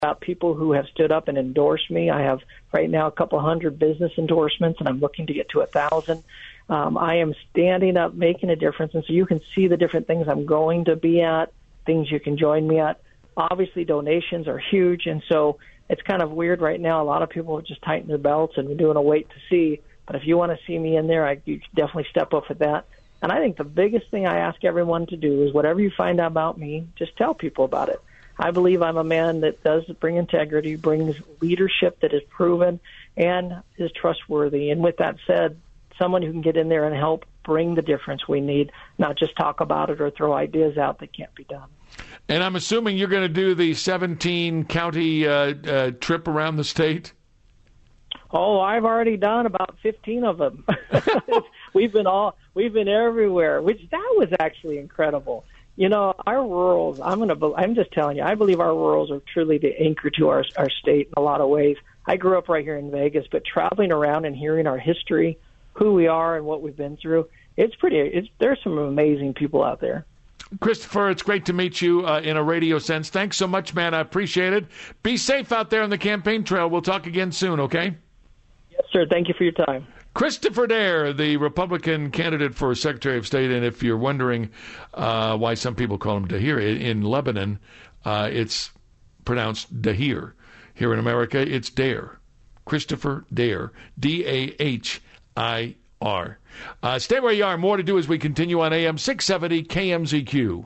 about people who have stood up and endorsed me. I have right now a couple hundred business endorsements, and I'm looking to get to 1,000. I am standing up, making a difference, and so you can see the different things I'm going to be at, things you can join me at. Obviously, donations are huge, and so it's kind of weird right now. A lot of people have just tightened their belts and we're doing a wait to see. But if you want to see me in there, you can definitely step up for that. And I think the biggest thing I ask everyone to do is whatever you find out about me, just tell people about it. I believe I'm a man that does bring integrity, brings leadership that is proven, and is trustworthy. And with that said, someone who can get in there and help bring the difference we need, not just talk about it or throw ideas out that can't be done. And I'm assuming you're going to do the 17-county trip around the state? Oh, I've already done about 15 of them. We've been everywhere, which that was actually incredible. You know, our rurals, I'm just telling you, I believe our rurals are truly the anchor to our state in a lot of ways. I grew up right here in Vegas, but traveling around and hearing our history, who we are and what we've been through, there's some amazing people out there. Christopher, it's great to meet you in a radio sense. Thanks so much, man. I appreciate it. Be safe out there on the campaign trail. We'll talk again soon, okay? Yes, sir. Thank you for your time. Christopher Dare, the Republican candidate for Secretary of State, and if you're wondering why some people call him Dahir, in Lebanon, it's pronounced Dahir. Here in America, it's Dare. Christopher Dare, D-A-H-I-R. Stay where you are. More to do as we continue on AM 670 KMZQ.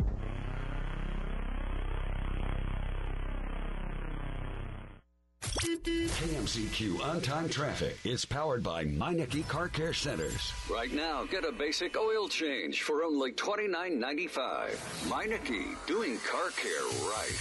KMZQ On-Time Traffic is powered by Meineke Car Care Centers. Right now, get a basic oil change for only $29.95. Meineke, doing car care right.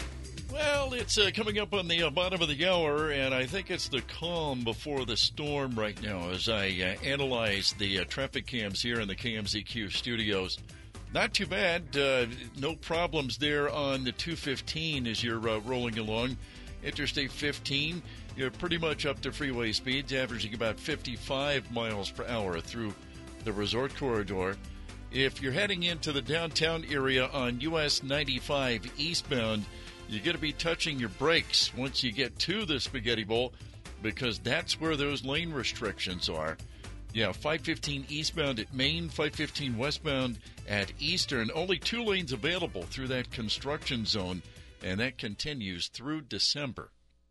Well, it's coming up on the bottom of the hour, and I think it's the calm before the storm right now as I analyze the traffic cams here in the KMZQ studios. Not too bad. No problems there on the 215 as you're rolling along. Interstate 15, you're pretty much up to freeway speeds, averaging about 55 miles per hour through the resort corridor. If you're heading into the downtown area on US 95 eastbound, you're going to be touching your brakes once you get to the Spaghetti Bowl because that's where those lane restrictions are. Yeah, 515 eastbound at Main, 515 westbound at Eastern. Only 2 lanes available through that construction zone, and that continues through December.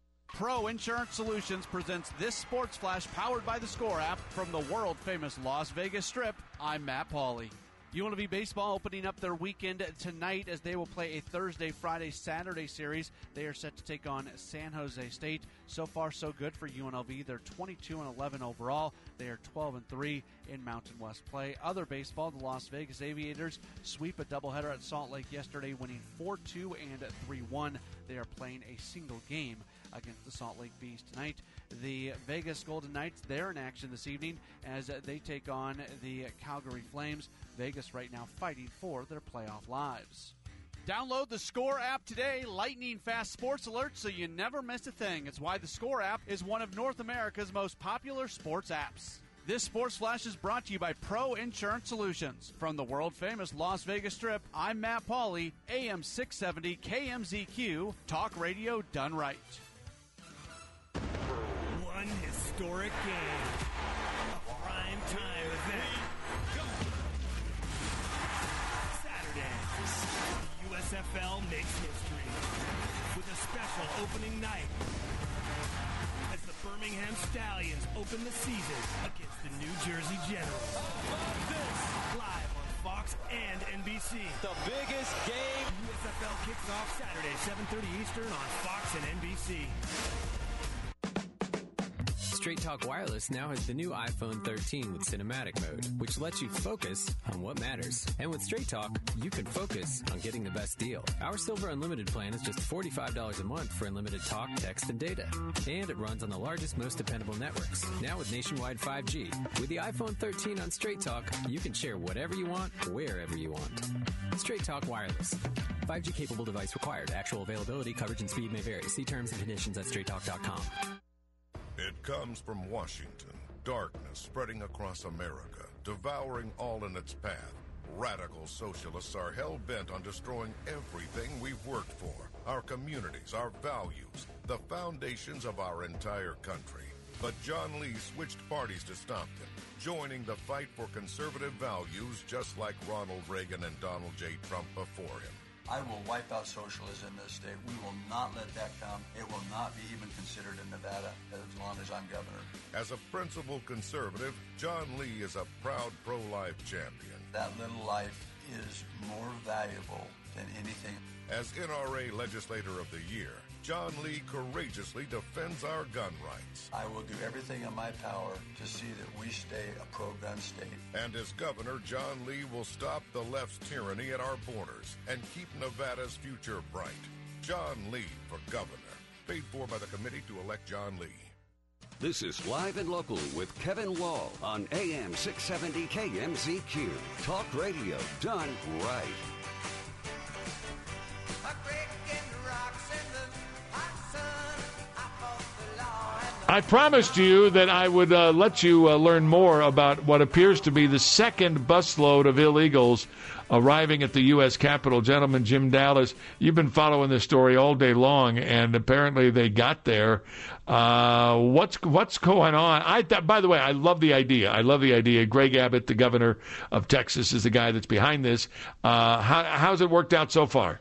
Pro Insurance Solutions presents this Sports Flash powered by the Score app from the world-famous Las Vegas Strip. I'm Matt Pauley. UNLV Baseball opening up their weekend tonight as they will play a Thursday, Friday, Saturday series. They are set to take on San Jose State. So far, so good for UNLV. They're 22-11 overall. They are 12-3 in Mountain West play. Other baseball, the Las Vegas Aviators sweep a doubleheader at Salt Lake yesterday, winning 4-2 and 3-1. They are playing a single game against the Salt Lake Bees tonight. The Vegas Golden Knights, they're in action this evening as they take on the Calgary Flames. Vegas right now fighting for their playoff lives. Download the Score app today. Lightning fast sports alerts so you never miss a thing. It's why the Score app is one of North America's most popular sports apps. This Sports Flash is brought to you by Pro Insurance Solutions. From the world-famous Las Vegas Strip, I'm Matt Pauley, AM 670 KMZQ, talk radio done right. One historic game. A prime-time event. Saturday, the USFL makes history with a special opening night as the Birmingham Stallions open the season against the New Jersey Generals. This live on Fox and NBC. The biggest game. USFL kicks off Saturday, 7:30 Eastern on Fox and NBC. Straight Talk Wireless now has the new iPhone 13 with cinematic mode, which lets you focus on what matters. And with Straight Talk, you can focus on getting the best deal. Our Silver Unlimited plan is just $45 a month for unlimited talk, text, and data. And it runs on the largest, most dependable networks, now with nationwide 5G. With the iPhone 13 on Straight Talk, you can share whatever you want, wherever you want. Straight Talk Wireless. 5G capable device required. Actual availability, coverage, and speed may vary. See terms and conditions at straighttalk.com. It comes from Washington. Darkness spreading across America, devouring all in its path. Radical socialists are hell-bent on destroying everything we've worked for. our communities, our values, the foundations of our entire country. But John Lee switched parties to stop them, joining the fight for conservative values just like Ronald Reagan and Donald J. Trump before him. I will wipe out socialism in this state. We will not let that come. It will not be even considered in Nevada as long as I'm governor. As a principled conservative, John Lee is a proud pro-life champion. That little life is more valuable than anything. As NRA Legislator of the Year, John Lee courageously defends our gun rights. I will do everything in my power to see that we stay a pro-gun state. And as governor, John Lee will stop the left's tyranny at our borders and keep Nevada's future bright. John Lee for governor. Paid for by the committee to elect John Lee. This is Live and Local with Kevin Wall on AM 670 KMZQ. Talk radio done right. I promised you that I would let you learn more about what appears to be the second busload of illegals arriving at the U.S. Capitol. Gentleman Jim Dallas, you've been following this story all day long, and apparently they got there. What's going on? By the way, I love the idea. Greg Abbott, the governor of Texas, is the guy that's behind this. How's it worked out so far?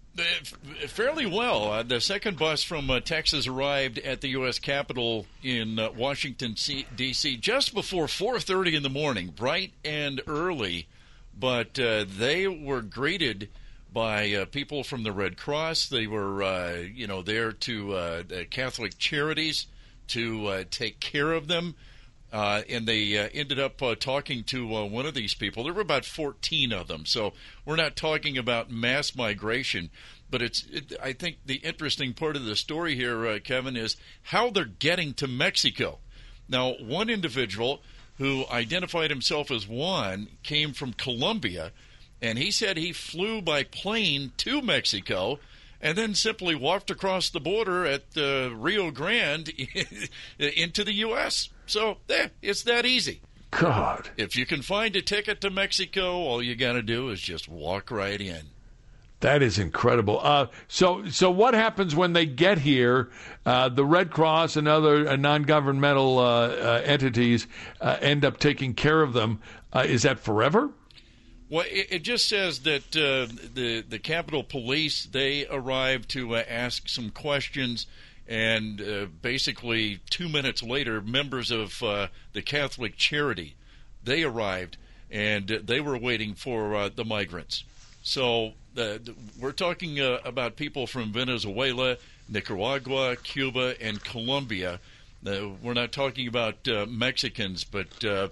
Fairly well. The second bus from Texas arrived at the U.S. Capitol in Washington, D.C. just before 4:30 in the morning, bright and early. But they were greeted by people from the Red Cross. They were, there to Catholic Charities to take care of them. And they ended up talking to one of these people. There were about 14 of them, so we're not talking about mass migration. But I think the interesting part of the story here, Kevin, is how they're getting to Mexico. Now, one individual who identified himself as Juan came from Colombia, and he said he flew by plane to Mexico and then simply walked across the border at Rio Grande into the U.S., So it's that easy. God. If you can find a ticket to Mexico, all you got to do is just walk right in. That is incredible. So what happens when they get here? The Red Cross and other non-governmental entities end up taking care of them. Is that forever? Well, it just says that the Capitol Police, they arrived to ask some questions. And basically 2 minutes later, members of the Catholic Charity, they arrived, and they were waiting for the migrants. So we're talking about people from Venezuela, Nicaragua, Cuba, and Colombia. We're not talking about Mexicans, but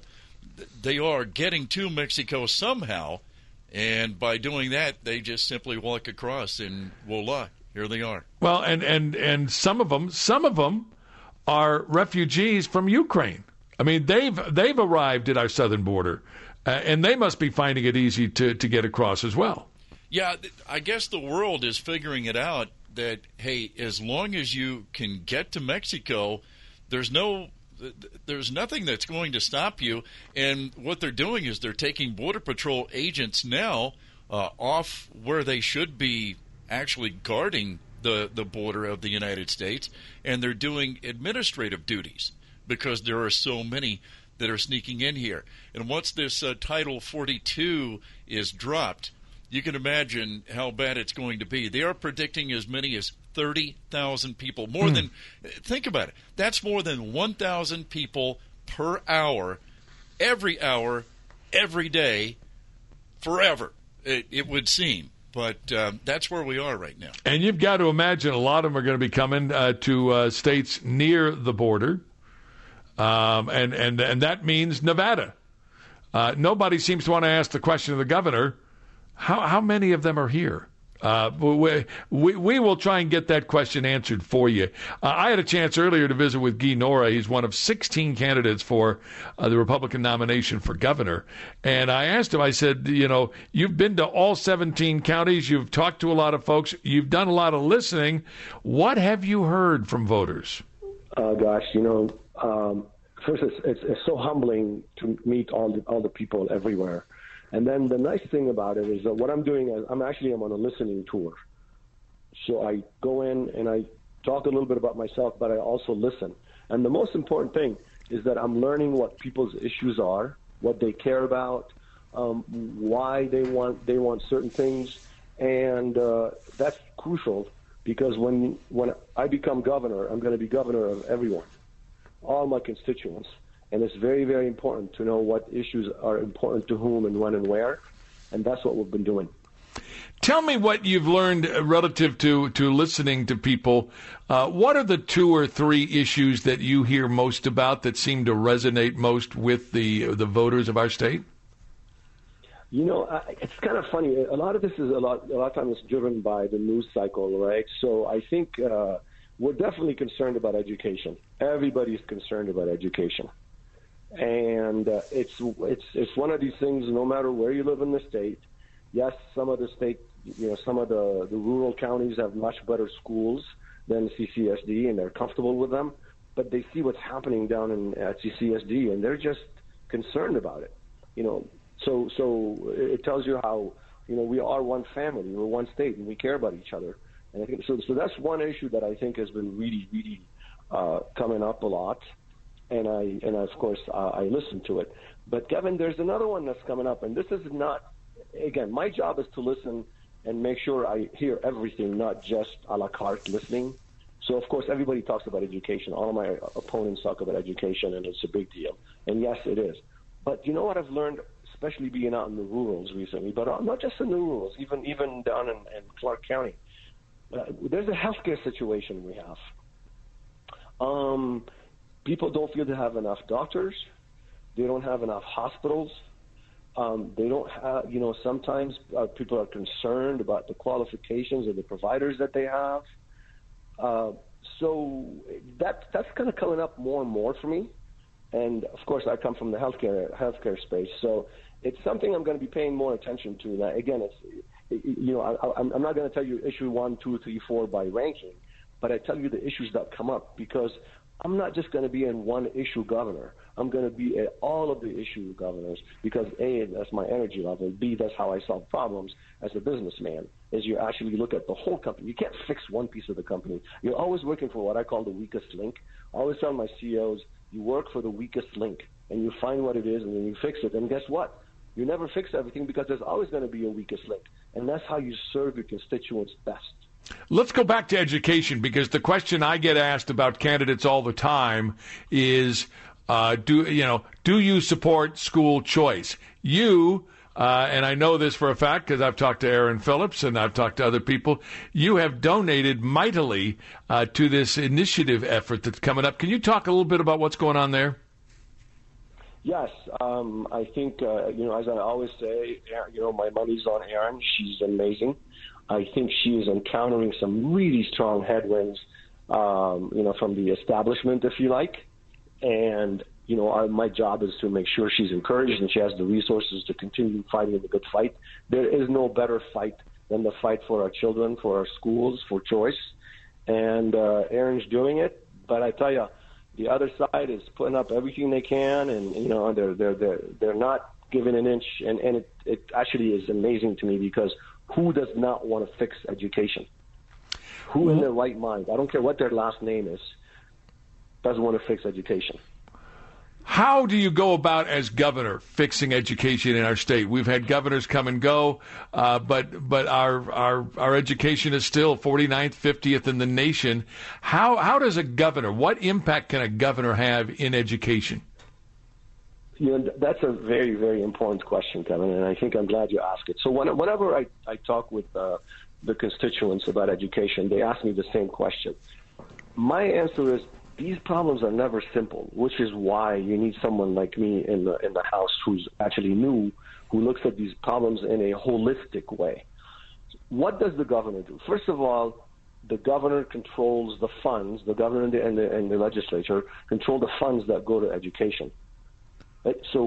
they are getting to Mexico somehow. And by doing that, they just simply walk across, and voila. Here they are. Well, and some of them are refugees from Ukraine. I mean, they've arrived at our southern border, and they must be finding it easy to get across as well. Yeah, I guess the world is figuring it out that, hey, as long as you can get to Mexico, there's nothing that's going to stop you. And what they're doing is they're taking Border Patrol agents now off where they should be actually guarding the border of the United States, and they're doing administrative duties because there are so many that are sneaking in here. And once this Title 42 is dropped, you can imagine how bad it's going to be. They are predicting as many as 30,000 people. More than, think about it, that's more than 1,000 people per hour, every day, forever, it would seem. But that's where we are right now. And you've got to imagine a lot of them are going to be coming to states near the border, and that means Nevada. Nobody seems to want to ask the question of the governor, how many of them are here? We will try and get that question answered for you. I had a chance earlier to visit with Guy Nora. He's one of 16 candidates for the Republican nomination for governor. And I asked him, I said, you've been to all 17 counties. You've talked to a lot of folks. You've done a lot of listening. What have you heard from voters? First, it's so humbling to meet all the people everywhere. And then the nice thing about it is that what I'm doing is I'm on a listening tour. So I go in and I talk a little bit about myself, but I also listen. And the most important thing is that I'm learning what people's issues are, what they care about, why they want certain things, and that's crucial because when I become governor, I'm going to be governor of everyone, all my constituents, and it's very, very important to know what issues are important to whom and when and where, and that's what we've been doing. Tell me what you've learned relative to listening to people. What are the 2 or 3 issues that you hear most about that seem to resonate most with the voters of our state? You know, it's kind of funny. A lot of this is a lot of times driven by the news cycle, right? So I think we're definitely concerned about education. Everybody's concerned about education, and it's one of these things. No matter where you live in the state, yes, some of the state, some of the rural counties have much better schools than CCSD, and they're comfortable with them. But they see what's happening down at CCSD, and they're just concerned about it. So it tells you how we are one family, we're one state, and we care about each other. And I think so that's one issue that I think has been really, really coming up a lot. And of course I listen to it. But Kevin, there's another one that's coming up, and this is not. Again, my job is to listen and make sure I hear everything, not just a la carte listening. So, of course, everybody talks about education. All of my opponents talk about education, and it's a big deal. And, yes, it is. But you know what I've learned, especially being out in the rurals recently, but not just in the rurals, even down in Clark County. There's a healthcare situation we have. People don't feel they have enough doctors. They don't have enough hospitals. They don't have, sometimes people are concerned about the qualifications of the providers that they have. So that's kind of coming up more and more for me. And, of course, I come from the healthcare space. So it's something I'm going to be paying more attention to. Now, again, I'm not going to tell you issue 1, 2, 3, 4 by ranking, but I tell you the issues that come up because I'm not just going to be in one issue governor. I'm going to be at all of the issue governors because A, that's my energy level. B, that's how I solve problems as a businessman, is you actually look at the whole company. You can't fix one piece of the company. You're always working for what I call the weakest link. I always tell my CEOs, you work for the weakest link, and you find what it is, and then you fix it. And guess what? You never fix everything because there's always going to be a weakest link. And that's how you serve your constituents best. Let's go back to education because the question I get asked about candidates all the time is, do you support school choice? You, and I know this for a fact because I've talked to Aaron Phillips and I've talked to other people, you have donated mightily to this initiative effort that's coming up. Can you talk a little bit about what's going on there? Yes, I think, as I always say, my money's on Aaron. She's amazing. I think she is encountering some really strong headwinds, from the establishment, if you like. And, my job is to make sure she's encouraged and she has the resources to continue fighting the good fight. There is no better fight than the fight for our children, for our schools, for choice. And Aaron's doing it. But I tell you, the other side is putting up everything they can, and they're not giving an inch. And it actually is amazing to me because who does not want to fix education? Who in their right mind, I don't care what their last name is, doesn't want to fix education? How do you go about, as governor, fixing education in our state? We've had governors come and go, but our education is still 49th, 50th in the nation. How does a governor, what impact can a governor have in education? That's a very, very important question, Kevin, and I think I'm glad you asked it. So whenever I talk with the constituents about education, they ask me the same question. My answer is, these problems are never simple, which is why you need someone like me in the House who's actually new, who looks at these problems in a holistic way. What does the governor do? First of all, the governor controls the funds. The governor and the legislature control the funds that go to education. Right? So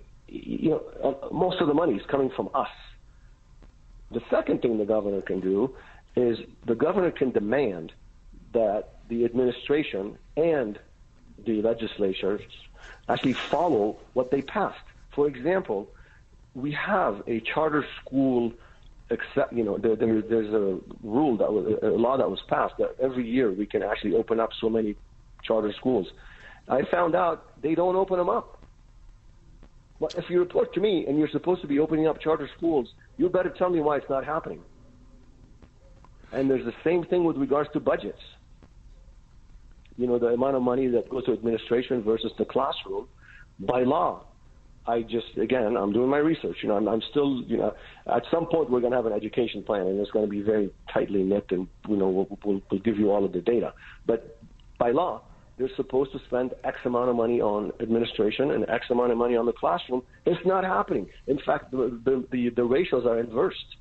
most of the money is coming from us. The second thing the governor can do is the governor can demand that the administration and the legislature actually follow what they passed. For example, we have a charter school except, there's a rule a law that was passed that every year we can actually open up so many charter schools. I found out they don't open them up. Well, if you report to me and you're supposed to be opening up charter schools, you better tell me why it's not happening. And there's the same thing with regards to budgets. The amount of money that goes to administration versus the classroom. By law, I'm doing my research. I'm still, at some point we're going to have an education plan, and it's going to be very tightly knit, and we'll give you all of the data. But by law, they're supposed to spend X amount of money on administration and X amount of money on the classroom. It's not happening. In fact, the ratios are inversed.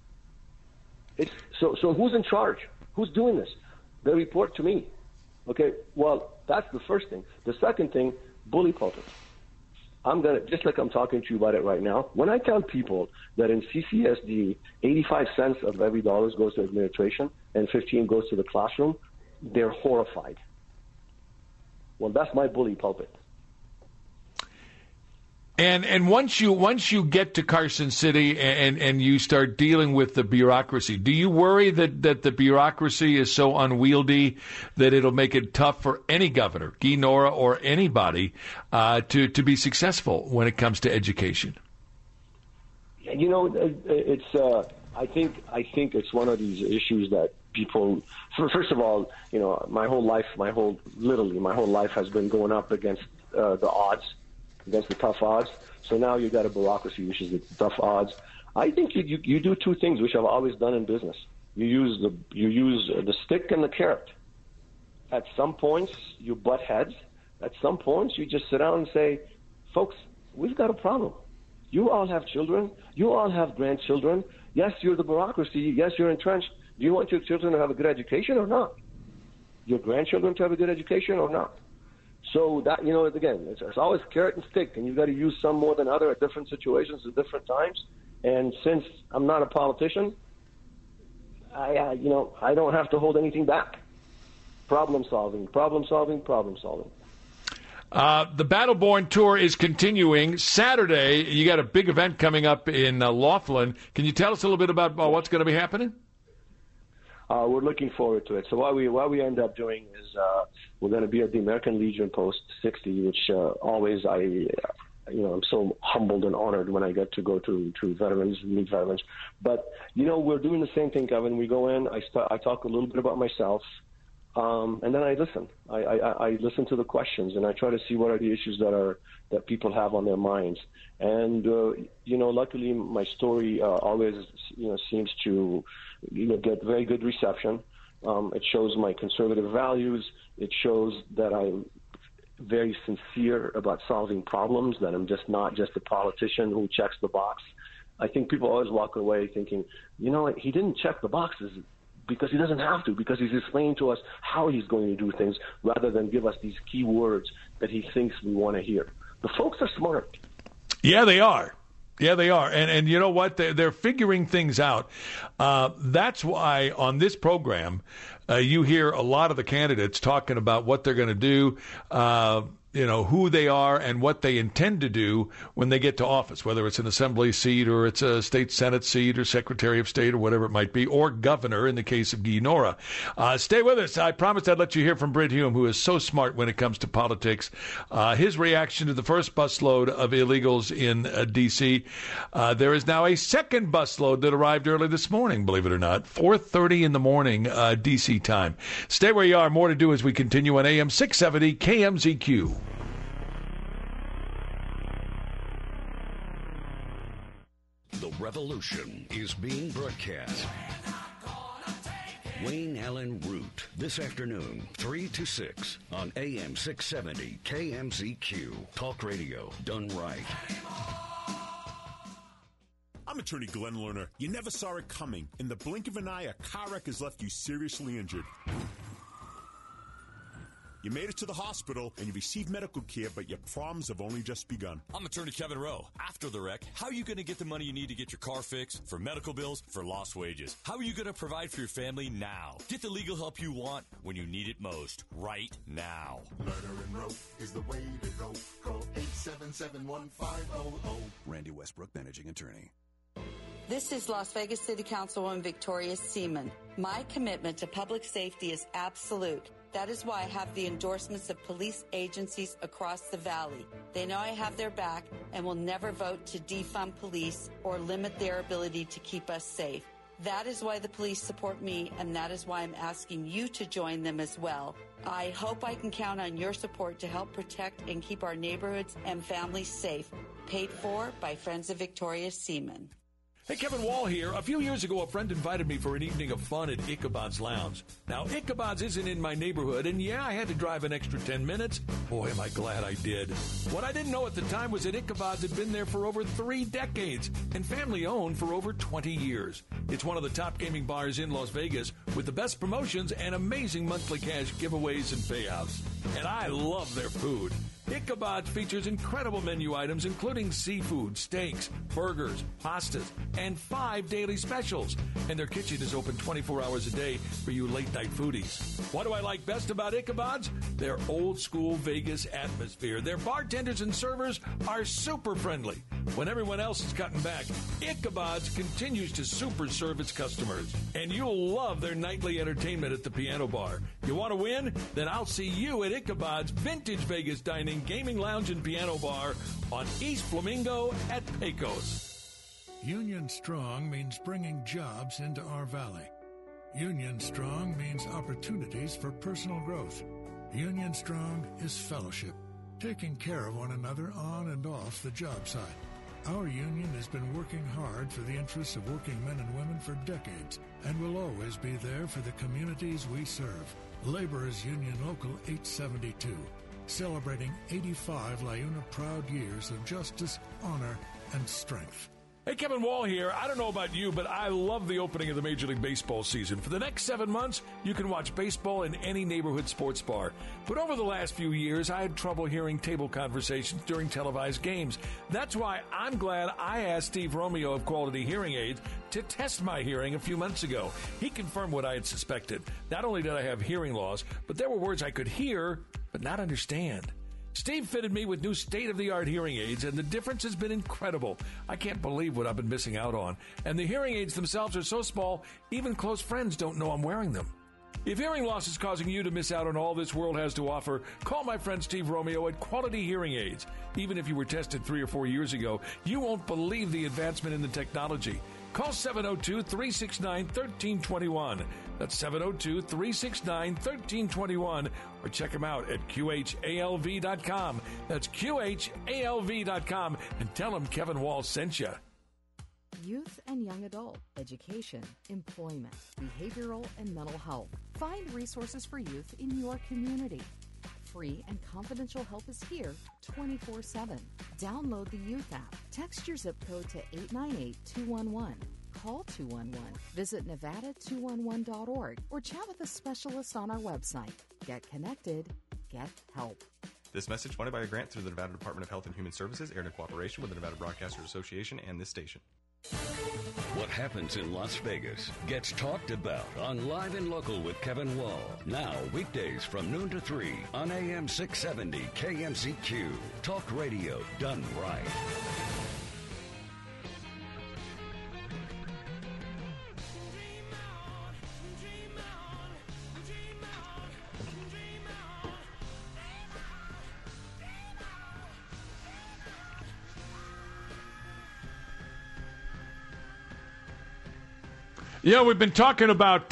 So who's in charge? Who's doing this? They report to me. Okay, well, that's the first thing. The second thing, bully pulpits. Just like I'm talking to you about it right now, when I tell people that in CCSD, 85 cents of every dollar goes to administration and 15 goes to the classroom, they're horrified. Well, that's my bully pulpit. And once you get to Carson City and you start dealing with the bureaucracy, do you worry that the bureaucracy is so unwieldy that it'll make it tough for any governor, Guy Nora or anybody, to be successful when it comes to education? It's I think it's one of these issues that people. First of all, my whole life has been going up against the odds. Against the tough odds. So now you got a bureaucracy, which is the tough odds. I think you do two things, which I've always done in business. You use the stick and the carrot. At some points, you butt heads. At some points, you just sit down and say, folks, we've got a problem. You all have children. You all have grandchildren. Yes, you're the bureaucracy. Yes, you're entrenched. Do you want your children to have a good education or not? Your grandchildren to have a good education or not? So that, again, it's always carrot and stick, and you've got to use some more than other at different situations at different times. And since I'm not a politician, I don't have to hold anything back. Problem solving. The Battleborn Tour is continuing. Saturday, you got a big event coming up in Laughlin. Can you tell us a little bit about what's going to be happening? We're looking forward to it. So what we end up doing is we're going to be at the American Legion Post 60, which always I'm so humbled and honored when I get to go to veterans and meet veterans. But we're doing the same thing, Kevin. We go in, I talk a little bit about myself, and then I listen. I listen to the questions, and I try to see what are the issues that people have on their minds. And luckily my story always seems to get very good reception. It shows my conservative values. It shows that I'm very sincere about solving problems, that I'm not just a politician who checks the box. I think people always walk away thinking, he didn't check the boxes because he doesn't have to, because he's explaining to us how he's going to do things rather than give us these key words that he thinks we want to hear. The folks are smart. Yeah, they are. Yeah, they are. And you know what? They're figuring things out. That's why on this program, you hear a lot of the candidates talking about what they're going to do, who they are and what they intend to do when they get to office, whether it's an assembly seat or it's a state senate seat or secretary of state or whatever it might be, or governor in the case of Guy Nora. Stay with us. I promised I'd let you hear from Brit Hume, who is so smart when it comes to politics. His reaction to the first busload of illegals in D.C. There is now a second busload that arrived early this morning, believe it or not, 4:30 in the morning D.C. time. Stay where you are. More to do as we continue on AM 670 KMZQ. The revolution is being broadcast. Wayne Allen Root, this afternoon, 3 to 6 on AM 670 KMZQ. Talk radio done right. I'm attorney Glenn Lerner. You never saw it coming. In the blink of an eye, a car wreck has left you seriously injured. You made it to the hospital and you received medical care, but your problems have only just begun. I'm attorney Kevin Rowe. After the wreck, how are you going to get the money you need to get your car fixed, for medical bills, for lost wages? How are you going to provide for your family now? Get the legal help you want when you need it most, right now. Lerner and Rowe is the way to go. Call 877-1500. Randy Westbrook, managing attorney. This is Las Vegas City Councilwoman Victoria Seaman. My commitment to public safety is absolute. That is why I have the endorsements of police agencies across the valley. They know I have their back and will never vote to defund police or limit their ability to keep us safe. That is why the police support me, and that is why I'm asking you to join them as well. I hope I can count on your support to help protect and keep our neighborhoods and families safe. Paid for by Friends of Victoria Seaman. Hey, Kevin Wall here. A few years ago, a friend invited me for an evening of fun at Ichabod's Lounge. Now, Ichabod's isn't in my neighborhood, and yeah, I had to drive an extra 10 minutes. Boy, am I glad I did. What I didn't know at the time was that Ichabod's had been there for over 3 decades and family-owned for over 20 years. It's one of the top gaming bars in Las Vegas with the best promotions and amazing monthly cash giveaways and payouts. And I love their food. Ichabod's features incredible menu items including seafood, steaks, burgers, pastas, and 5 daily specials. And their kitchen is open 24 hours a day for you late-night foodies. What do I like best about Ichabod's? Their old-school Vegas atmosphere. Their bartenders and servers are super friendly. When everyone else is cutting back, Ichabod's continues to super serve its customers. And you'll love their nightly entertainment at the piano bar. You want to win? Then I'll see you at Ichabod's Vintage Vegas Dining, Gaming Lounge, and Piano Bar on East Flamingo at Pecos. Union Strong means bringing jobs into our valley. Union Strong means opportunities for personal growth. Union Strong is fellowship, taking care of one another on and off the job site. Our union has been working hard for the interests of working men and women for decades and will always be there for the communities we serve. Laborers Union Local 872, celebrating 85 LiUNA proud years of justice, honor, and strength. Hey, Kevin Wall here. I don't know about you, but I love the opening of the Major League Baseball season. For the next 7 months, you can watch baseball in any neighborhood sports bar. But over the last few years, I had trouble hearing table conversations during televised games. That's why I'm glad I asked Steve Romeo of Quality Hearing Aids to test my hearing a few months ago. He confirmed what I had suspected. Not only did I have hearing loss, but there were words I could hear but not understand. Steve fitted me with new state-of-the-art hearing aids, and the difference has been incredible. I can't believe what I've been missing out on. And the hearing aids themselves are so small, even close friends don't know I'm wearing them. If hearing loss is causing you to miss out on all this world has to offer, call my friend Steve Romeo at Quality Hearing Aids. Even if you were tested 3 or 4 years ago, you won't believe the advancement in the technology. Call 702-369-1321. That's 702-369-1321. Or check them out at QHALV.com. That's QHALV.com. And tell them Kevin Wall sent you. Youth and young adult, education, employment, behavioral and mental health. Find resources for youth in your community. Free and confidential help is here 24/7. Download the Youth app. Text your zip code to 898-211. Call 211. Visit Nevada211.org or chat with a specialist on our website. Get connected. Get help. This message funded by a grant through the Nevada Department of Health and Human Services, aired in cooperation with the Nevada Broadcasters Association and this station. What happens in Las Vegas gets talked about on Live and Local with Kevin Wall. Now, weekdays from noon to 3 on AM 670 KMZQ. Talk radio done right. Yeah, we've been talking about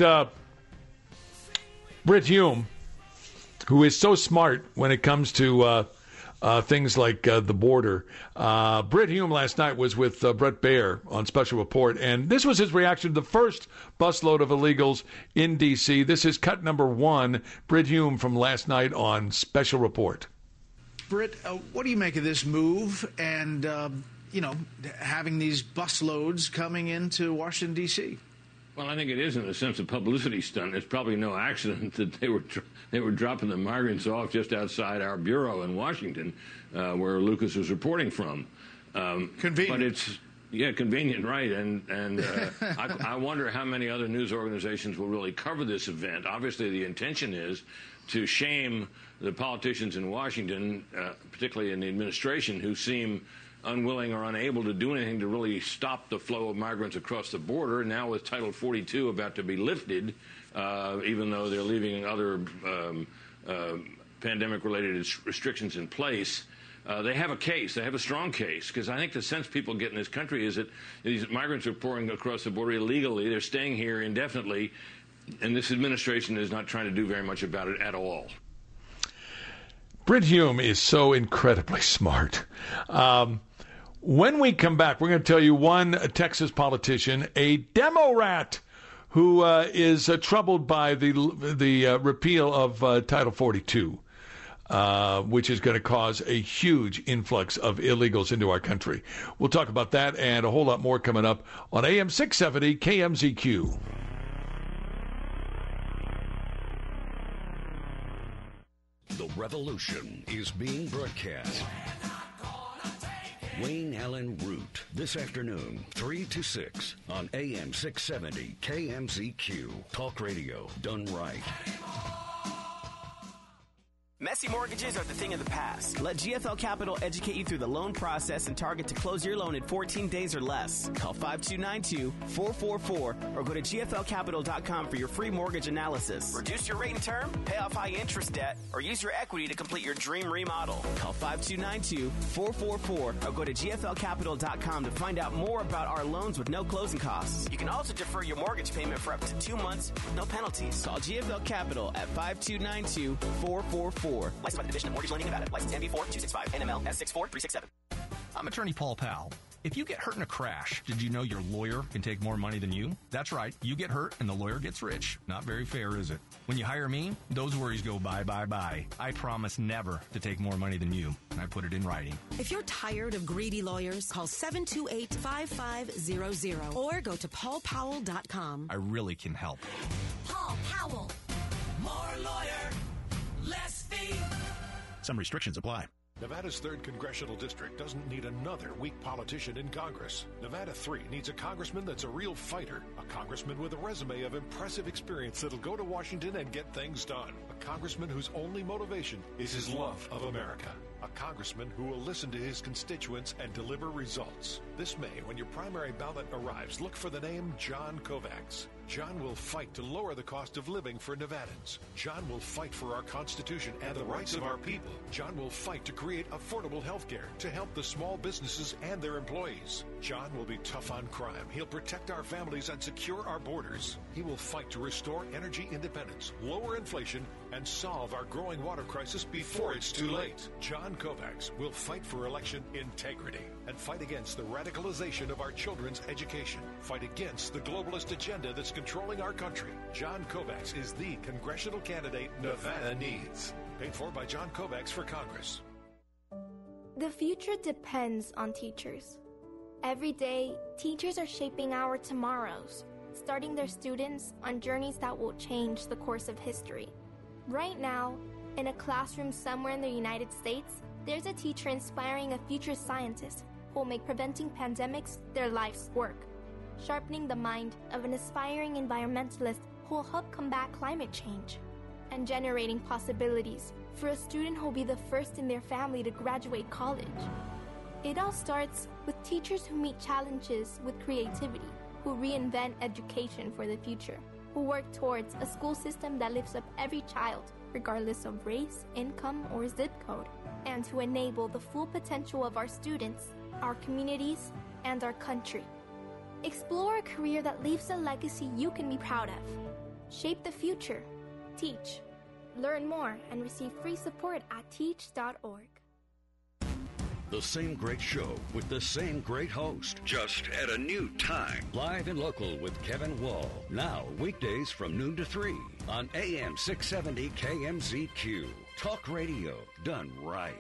Brit Hume, who is so smart when it comes to things like the border. Brit Hume last night was with Brett Baer on Special Report, and this was his reaction to the first busload of illegals in D.C. This is cut number 1, Brit Hume from last night on Special Report. Britt, what do you make of this move and, having these busloads coming into Washington, D.C.? Well, I think it is in a sense a publicity stunt. It's probably no accident that they were dropping the migrants off just outside our bureau in Washington, where Lucas was reporting from. Convenient. But it's convenient, right? And I wonder how many other news organizations will really cover this event. Obviously, the intention is to shame the politicians in Washington, particularly in the administration, who seem unwilling or unable to do anything to really stop the flow of migrants across the border. Now with Title 42 about to be lifted, even though they're leaving other pandemic-related restrictions in place, they have a case. They have a strong case, because I think the sense people get in this country is that these migrants are pouring across the border illegally. They're staying here indefinitely, and this administration is not trying to do very much about it at all. Brit Hume is so incredibly smart. When we come back, we're going to tell you one Texas politician, a Demo-rat, who is troubled by the repeal of Title 42, which is going to cause a huge influx of illegals into our country. We'll talk about that and a whole lot more coming up on AM 670 KMZQ. The revolution is being broadcast. Wayne Allen Root, this afternoon, 3 to 6 on AM 670 KMZQ. Talk radio done right. Messy mortgages are the thing of the past. Let GFL Capital educate you through the loan process and target to close your loan in 14 days or less. Call 5292-444 or go to gflcapital.com for your free mortgage analysis. Reduce your rate and term, pay off high interest debt, or use your equity to complete your dream remodel. Call 5292-444 or go to gflcapital.com to find out more about our loans with no closing costs. You can also defer your mortgage payment for up to 2 months with no penalties. Call GFL Capital at 5292-444. Licensed by the Division of Mortgage Lending Nevada. License MB4265 NML S64367. I'm attorney Paul Powell. If you get hurt in a crash, did you know your lawyer can take more money than you? That's right. You get hurt and the lawyer gets rich. Not very fair, is it? When you hire me, those worries go bye, bye, bye. I promise never to take more money than you. And I put it in writing. If you're tired of greedy lawyers, call 728-5500 or go to paulpowell.com. I really can help. Paul Powell. More lawyer, less fee. Some restrictions apply. Nevada's 3rd Congressional District doesn't need another weak politician in Congress. Nevada 3 needs a congressman that's a real fighter, a congressman with a resume of impressive experience that'll go to Washington and get things done, a congressman whose only motivation is his love of America, a congressman who will listen to his constituents and deliver results. This May, when your primary ballot arrives, look for the name John Kovacs. John will fight to lower the cost of living for Nevadans. John will fight for our Constitution and the rights of our people. John will fight to create affordable health care to help the small businesses and their employees. John will be tough on crime. He'll protect our families and secure our borders. He will fight to restore energy independence, lower inflation, and solve our growing water crisis before it's too late. John Kovacs will fight for election integrity and fight against the radicalization of our children's education. Fight against the globalist agenda that's controlling our country. John Kovacs is the congressional candidate Nevada needs. Paid for by John Kovacs for Congress. The future depends on teachers. Every day, teachers are shaping our tomorrows, starting their students on journeys that will change the course of history. Right now, in a classroom somewhere in the United States, there's a teacher inspiring a future scientist who will make preventing pandemics their life's work, sharpening the mind of an aspiring environmentalist who will help combat climate change, and generating possibilities for a student who will be the first in their family to graduate college. It all starts with teachers who meet challenges with creativity, who reinvent education for the future, who work towards a school system that lifts up every child, regardless of race, income, or zip code, and to enable the full potential of our students, our communities, and our country. Explore a career that leaves a legacy you can be proud of. Shape the future. Teach. Learn more and receive free support at teach.org. The same great show with the same great host, just at a new time. Live and Local with Kevin Wall. Now, weekdays from noon to 3 on AM 670 KMZQ. Talk radio done right.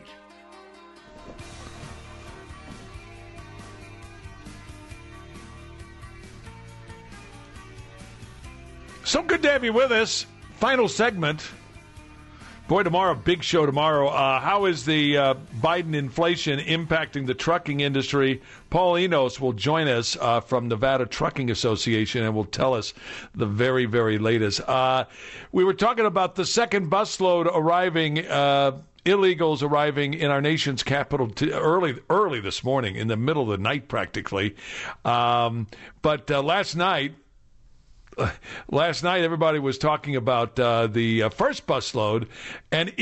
So good to have you with us. Final segment Boy, tomorrow, big show tomorrow. How is the Biden inflation impacting the trucking industry? Paul Enos will join us from Nevada Trucking Association and will tell us the very, very latest. We were talking about the second busload arriving, illegals arriving in our nation's capital early this morning, in the middle of the night practically. But last night, everybody was talking about the first busload, and